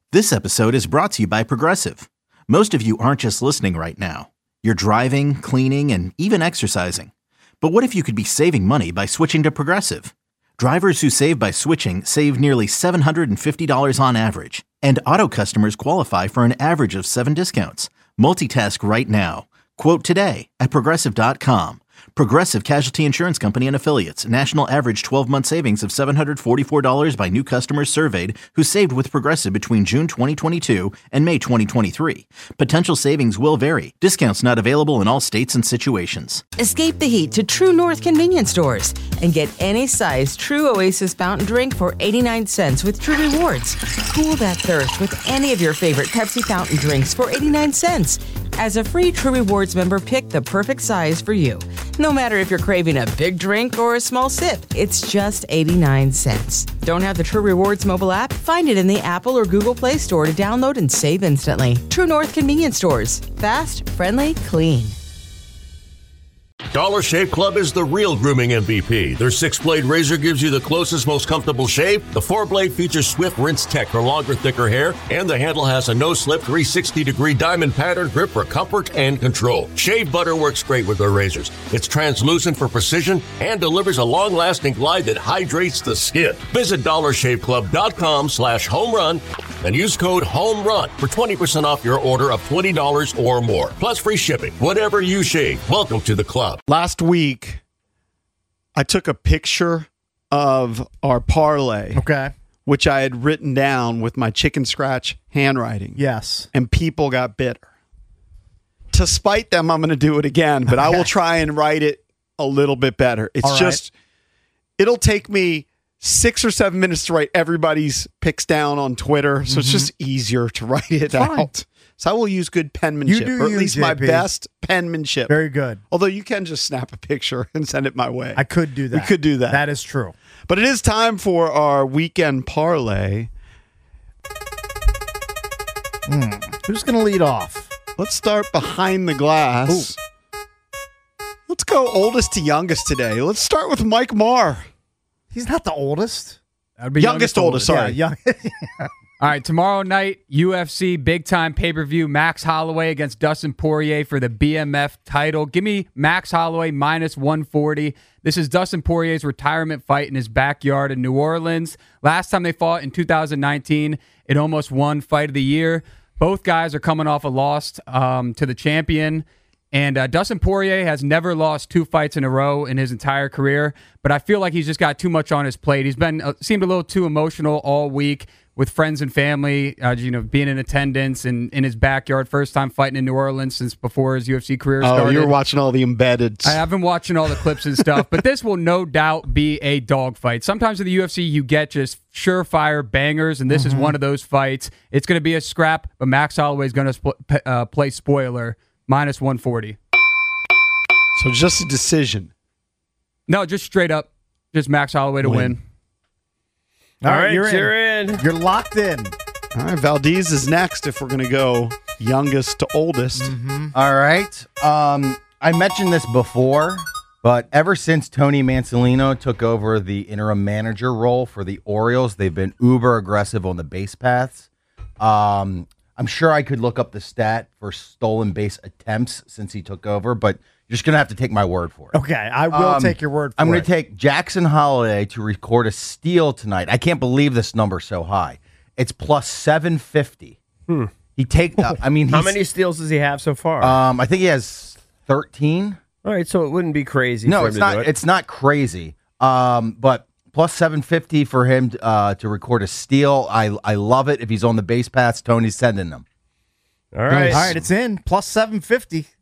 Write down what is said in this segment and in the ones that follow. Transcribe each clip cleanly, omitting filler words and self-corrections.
This episode is brought to you by Progressive. Most of you aren't just listening right now. You're driving, cleaning, and even exercising. But what if you could be saving money by switching to Progressive? Drivers who save by switching save nearly $750 on average. And auto customers qualify for an average of 7 discounts. Multitask right now. Quote today at Progressive.com. Progressive Casualty Insurance Company and Affiliates. National average 12-month savings of $744 by new customers surveyed who saved with Progressive between June 2022 and May 2023. Potential savings will vary. Discounts not available in all states and situations. Escape the heat to True North convenience stores and get any size True Oasis fountain drink for 89 cents with True Rewards. Cool that thirst with any of your favorite Pepsi fountain drinks for 89 cents. As a free True Rewards member, pick the perfect size for you. No matter if you're craving a big drink or a small sip, it's just 89 cents. Don't have the True Rewards mobile app? Find it in the Apple or Google Play Store to download and save instantly. True North convenience stores. Fast, friendly, clean. Dollar Shave Club is the real grooming MVP. Their 6-blade razor gives you the closest, most comfortable shave. The 4-blade features swift rinse tech for longer, thicker hair. And the handle has a no-slip 360-degree diamond pattern grip for comfort and control. Shave butter works great with their razors. It's translucent for precision and delivers a long-lasting glide that hydrates the skin. Visit DollarShaveClub.com/homerun and use code HOMERUN for 20% off your order of $20 or more. Plus free shipping. Whatever you shave, welcome to the club. Last week, I took a picture of our parlay, which I had written down with my chicken scratch handwriting. Yes. And people got bitter. To spite them, I'm going to do it again, but I will try and write it a little bit better. It's just, it'll take me 6 or 7 minutes to write everybody's picks down on Twitter, so it's just easier to write it out. So I will use good penmanship, or at least my best penmanship. Very good. Although you can just snap a picture and send it my way. I could do that. We could do that. That is true. But it is time for our weekend parlay. Who's going to lead off? Let's start behind the glass. Ooh. Let's go oldest to youngest today. Let's start with Mike Marr. He's not the oldest. That would be youngest oldest. Sorry. Yeah, All right, tomorrow night, UFC big-time pay-per-view, Max Holloway against Dustin Poirier for the BMF title. Give me Max Holloway minus 140. This is Dustin Poirier's retirement fight in his backyard in New Orleans. Last time they fought in 2019, it almost won Fight of the Year. Both guys are coming off a loss to the champion. And Dustin Poirier has never lost 2 fights in a row in his entire career, but I feel like he's just got too much on his plate. He's been seemed a little too emotional all week with friends and family, being in attendance and in his backyard. First time fighting in New Orleans since before his UFC career started. Oh, you were watching all the embeddeds. I have been watching all the clips and stuff, but this will no doubt be a dogfight. Sometimes in the UFC, you get just surefire bangers, and this is one of those fights. It's going to be a scrap, but Max Holloway is going to play spoiler. Minus 140. So just a decision. No, just straight up. Just Max Holloway to win. All right, you're in. You're locked in. All right, Valdez is next if we're going to go youngest to oldest. All right. I mentioned this before, but ever since Tony Mansolino took over the interim manager role for the Orioles, they've been uber aggressive on the base paths. I'm sure I could look up the stat for stolen base attempts since he took over, but you're just going to have to take my word for it. Okay, I will take your word for it. I'm going to take Jackson Holliday to record a steal tonight. I can't believe this number's so high. It's plus 750. He how many steals does he have so far? I think he has 13. All right, so it wouldn't be crazy. No, for it's him not. To do it. It's not crazy. But plus 750 for him to record a steal. I love it. If he's on the base paths, Tony's sending them. All right. All right, it's in. Plus 750. It's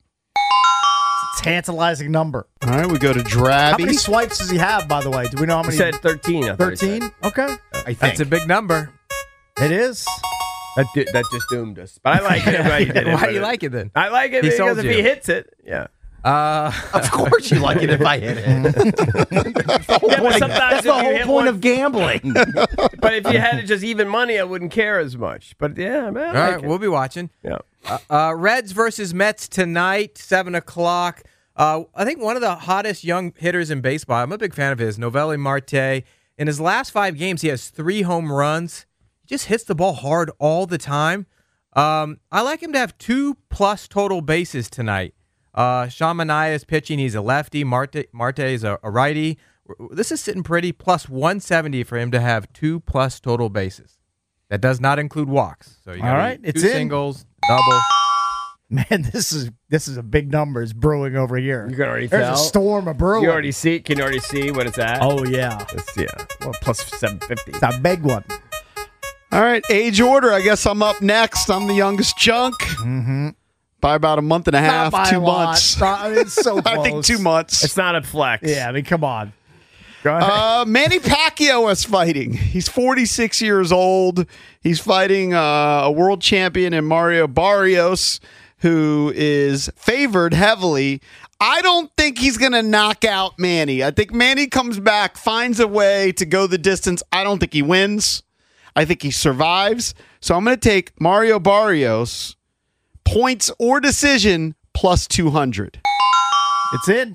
a tantalizing number. All right, we go to Drabby. How many swipes does he have, by the way? Do we know how many? He said 13. 13? Okay. I think. That's a big number. It is. That just doomed us. But I like it. Why do you like it then? I like it He because sold if you. he hits it, yeah. Of course you like it if I hit it. That's the whole point of gambling. But if you had it just even money, I wouldn't care as much. But yeah, man. All right, we'll be watching. Yeah. Reds versus Mets tonight, 7 o'clock. I think one of the hottest young hitters in baseball, I'm a big fan of his, Noelvi Marte. In his last 5 games, he has 3 home runs. just hits the ball hard all the time. I like him to have 2+ total bases tonight. Sean Manaea is pitching. He's a lefty. Marte is a righty. This is sitting pretty. Plus 170 for him to have 2+ total bases. That does not include walks. So you got it's two in. singles, double. Man, this is a big number. It's brewing over here. You can already There's tell. a storm of brewing. You already see. Can you already see what it's at? Oh yeah, Well, plus 750. it's a big one. All right, age order. I guess I'm up next. I'm the youngest chunk. Mm-hmm. By about a month and a half, Not by 2 a lot. months. I mean, it's so close. I think 2 months. It's not a flex. Yeah, I mean, come on. Go ahead. Manny Pacquiao is fighting. He's 46 years old. He's fighting a world champion in Mario Barrios, who is favored heavily. I don't think he's going to knock out Manny. I think Manny comes back, finds a way to go the distance. I don't think he wins. I think he survives. So I'm going to take Mario Barrios, points or decision, plus 200. It's in.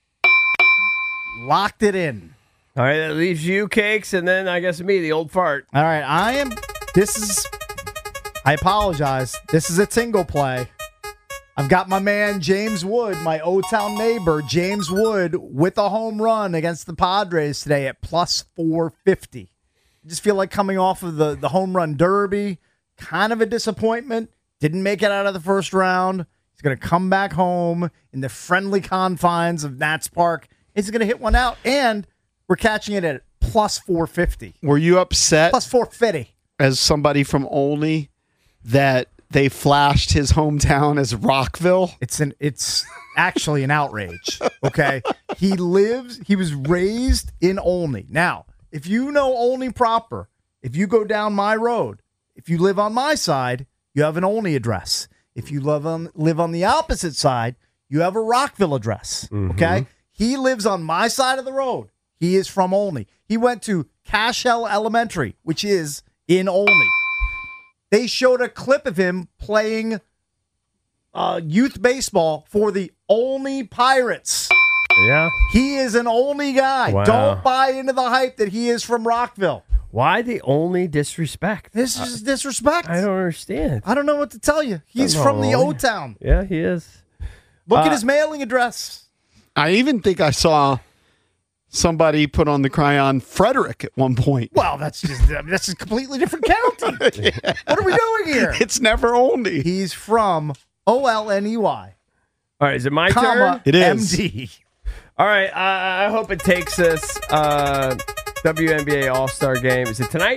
Locked it in. All right, that leaves you, Cakes, and then I guess me, the old fart. All right, I apologize. This is a single play. I've got my man James Wood, my O-Town neighbor, James Wood, with a home run against the Padres today at plus 450. I just feel like coming off of the home run derby, kind of a disappointment. Didn't make it out of the first round. He's going to come back home in the friendly confines of Nats Park. He's going to hit one out, and we're catching it at plus 450. Were you upset Plus 450. as somebody from Olney that they flashed his hometown as Rockville? It's actually an outrage. Okay. He was raised in Olney. Now, if you know Olney proper, if you go down my road, if you live on my side, you have an Olney address. If you live on the opposite side, you have a Rockville address. Okay. He lives on my side of the road. He is from Olney. He went to Cashel Elementary, which is in Olney. They showed a clip of him playing youth baseball for the Olney Pirates. Yeah. He is an Olney guy. Wow. Don't buy into the hype that he is from Rockville. Why the only disrespect? This is disrespect. I don't understand. I don't know what to tell you. He's from the O-Town. Yeah, he is. Look at his mailing address. I even think I saw somebody put on the cryon Frederick at one point. Well, that's a completely different county. Yeah. What are we doing here? It's never Olney. He's from Olney. All right, is it my comma, turn? It is. MD. All right, I hope it takes us WNBA All-Star Game. Is it tonight?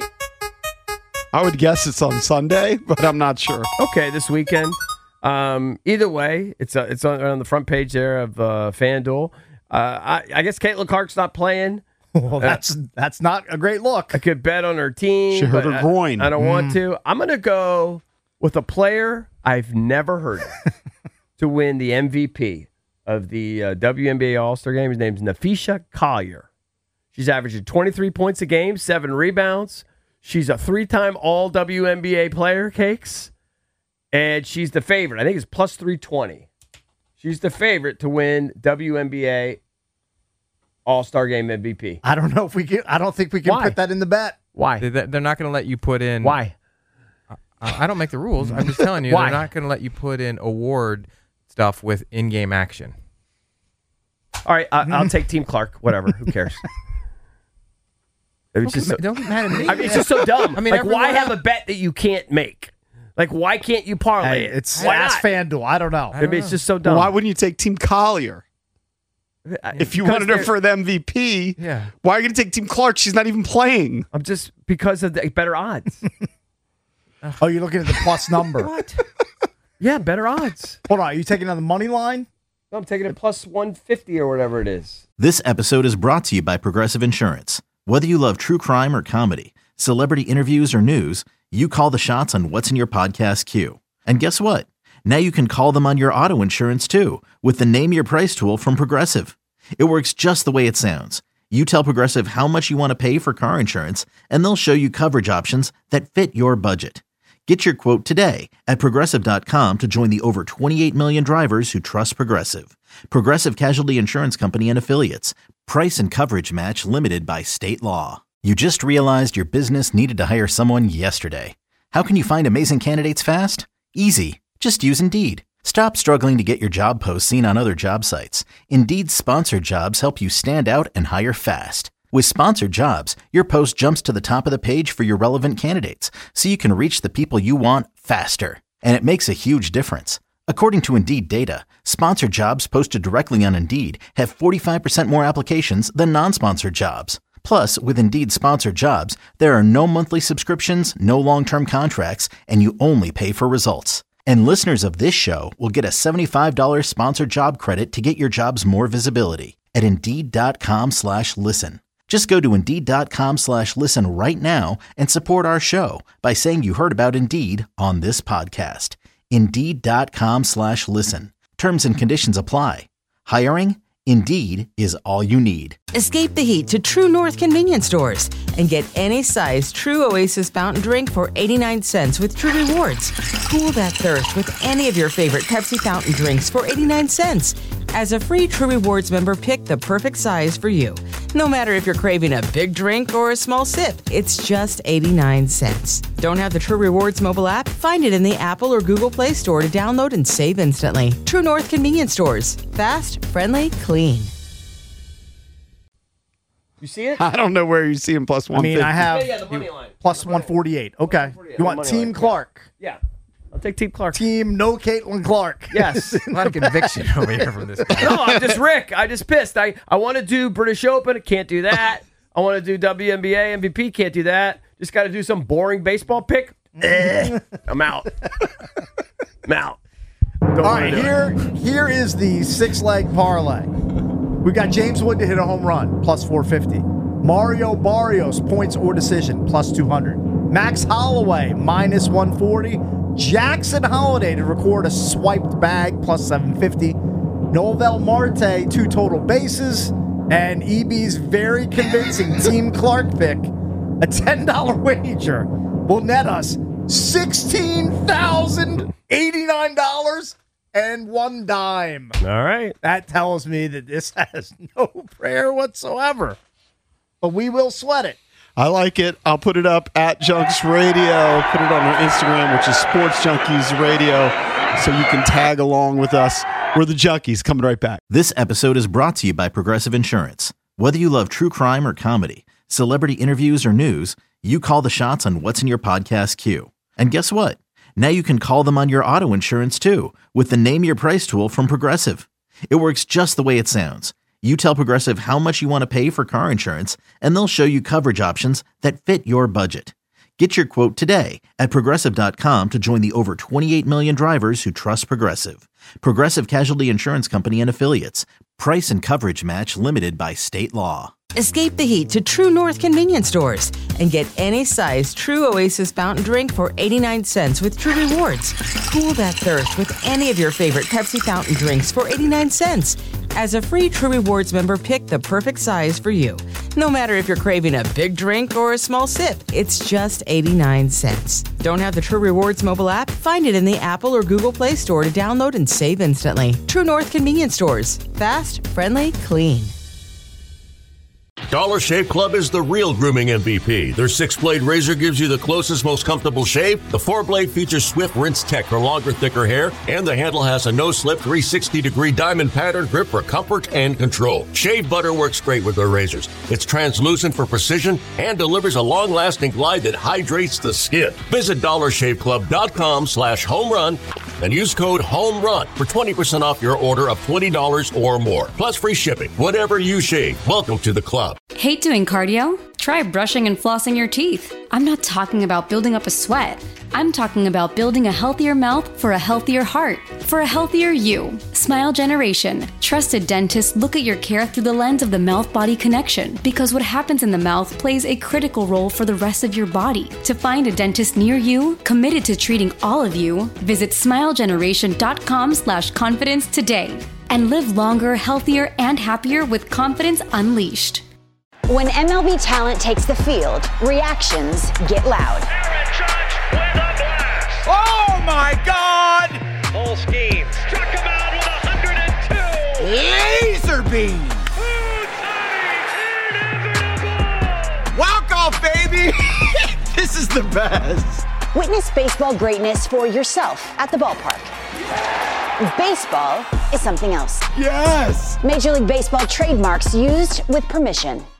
I would guess it's on Sunday, but I'm not sure. Okay, this weekend. Either way, it's on the front page there of FanDuel. I guess Caitlin Clark's not playing. Well, that's not a great look. I could bet on her team. She hurt but her groin. I don't want to. I'm going to go with a player I've never heard of to win the MVP of the WNBA All-Star Game. His name's Nafisha Collier. She's averaging 23 points a game, 7 rebounds. She's a 3-time All-WNBA player, Cakes. And she's the favorite. I think it's plus 320. She's the favorite to win WNBA All-Star Game MVP. I don't know if we can. I don't think we can Why? put that in the bet. Why? They're not going to let you put in. Why? I don't make the rules. I'm just telling you, Why? they're not going to let you put in award stuff with in-game action. All right, I'll take Team Clark. Whatever. Who cares? It's just so, Don't get mad at me. I mean, it's just so dumb. I mean, like, why everyone have a bet that you can't make? Like, why can't you parlay Hey, it? it's why ask not? FanDuel. I don't know. I mean, it's just so dumb. Why wouldn't you take Team Collier? If you Because wanted her they're- for the MVP, Yeah. why are you going to take Team Clark? She's not even playing. I'm just because of the better odds. Oh, you're looking at the plus number. What? Yeah, better odds. Hold on. Are you taking on the money line? No, I'm taking it plus 150 or whatever it is. This episode is brought to you by Progressive Insurance. Whether you love true crime or comedy, celebrity interviews or news, you call the shots on what's in your podcast queue. And guess what? Now you can call them on your auto insurance too with the Name Your Price tool from Progressive. It works just the way it sounds. You tell Progressive how much you want to pay for car insurance, and they'll show you coverage options that fit your budget. Get your quote today at Progressive.com to join the over 28 million drivers who trust Progressive. Progressive Casualty Insurance Company and Affiliates. Price and coverage match limited by state law. You just realized your business needed to hire someone yesterday. How can you find amazing candidates fast? Easy. Just use Indeed. Stop struggling to get your job posts seen on other job sites. Indeed's sponsored jobs help you stand out and hire fast. With sponsored jobs, your post jumps to the top of the page for your relevant candidates, so you can reach the people you want faster. And it makes a huge difference. According to Indeed data, sponsored jobs posted directly on Indeed have 45% more applications than non-sponsored jobs. Plus, with Indeed sponsored jobs, there are no monthly subscriptions, no long-term contracts, and you only pay for results. And listeners of this show will get a $75 sponsored job credit to get your jobs more visibility at Indeed.com/listen. Just go to Indeed.com/listen right now and support our show by saying you heard about Indeed on this podcast. Indeed.com/listen. Terms and conditions apply. Hiring? Indeed is all you need. Escape the heat to True North convenience stores and get any size True Oasis fountain drink for 89 cents with True Rewards. Cool that thirst with any of your favorite Pepsi fountain drinks for 89 cents. As a free True Rewards member, pick the perfect size for you. No matter if you're craving a big drink or a small sip, it's just 89 cents. Don't have the True Rewards mobile app? Find it in the Apple or Google Play Store to download and save instantly. True North convenience stores. Fast, friendly, clean. You see it? I don't know where you see him plus 150. I have Yeah, the money line. plus 148. Okay. You want Money Team line. Clark? Yeah. I'll take Team Clark. Team no Caitlin Clark. Yes. A lot of conviction over here from this guy. No, I'm just Rick. I just pissed. I want to do British Open. Can't do that. I want to do WNBA MVP. Can't do that. Just got to do some boring baseball pick. I'm out. I'm out. All right, here is the 6-leg parlay. We got James Wood to hit a home run, plus 450. Mario Barrios, points or decision, plus 200. Max Holloway, minus 140. Jackson Holiday to record a swiped bag, plus 750. Noel Marte, 2 total bases. And EB's very convincing Team Clark pick, a $10 wager, will net us $16,089 and 1 dime. All right. That tells me that this has no prayer whatsoever. But we will sweat it. I like it. I'll put it up at Junks Radio. Put it on our Instagram, which is Sports Junkies Radio, so you can tag along with us. We're the Junkies, coming right back. This episode is brought to you by Progressive Insurance. Whether you love true crime or comedy, celebrity interviews or news, you call the shots on what's in your podcast queue. And guess what? Now you can call them on your auto insurance too with the Name Your Price tool from Progressive. It works just the way it sounds. You tell Progressive how much you want to pay for car insurance, and they'll show you coverage options that fit your budget. Get your quote today at Progressive.com to join the over 28 million drivers who trust Progressive. Progressive Casualty Insurance Company and Affiliates. Price and coverage match limited by state law. Escape the heat to True North convenience stores and get any size True Oasis fountain drink for 89 cents with True Rewards. Cool that thirst with any of your favorite Pepsi fountain drinks for 89 cents. As a free True Rewards member, pick the perfect size for you. No matter if you're craving a big drink or a small sip, it's just 89 cents. Don't have the True Rewards mobile app? Find it in the Apple or Google Play Store to download and save instantly. True North convenience stores. Fast, friendly, clean. Dollar Shave Club is the real grooming MVP. Their 6-blade razor gives you the closest, most comfortable shave. The 4-blade features swift rinse tech for longer, thicker hair, and the handle has a no-slip 360-degree diamond pattern grip for comfort and control. Shave butter works great with their razors. It's translucent for precision and delivers a long-lasting glide that hydrates the skin. Visit DollarShaveClub.com/homerun and use code HOMERUN for 20% off your order of $20 or more. Plus free shipping. Whatever you shave, welcome to the club. Hate doing cardio? Try brushing and flossing your teeth. I'm not talking about building up a sweat. I'm talking about building a healthier mouth for a healthier heart, for a healthier you. Smile Generation. Trusted dentists look at your care through the lens of the mouth-body connection, because what happens in the mouth plays a critical role for the rest of your body. To find a dentist near you, committed to treating all of you, visit smilegeneration.com/confidence today and live longer, healthier, and happier with confidence unleashed. When MLB talent takes the field, reactions get loud. Aaron Judge with a blast. Oh my God! Full scheme. Struck him out with 102. Laser beam. Inevitable. Walk This is the best. Witness baseball greatness for yourself at the ballpark. Baseball is something else. Yes. Major League Baseball trademarks used with permission.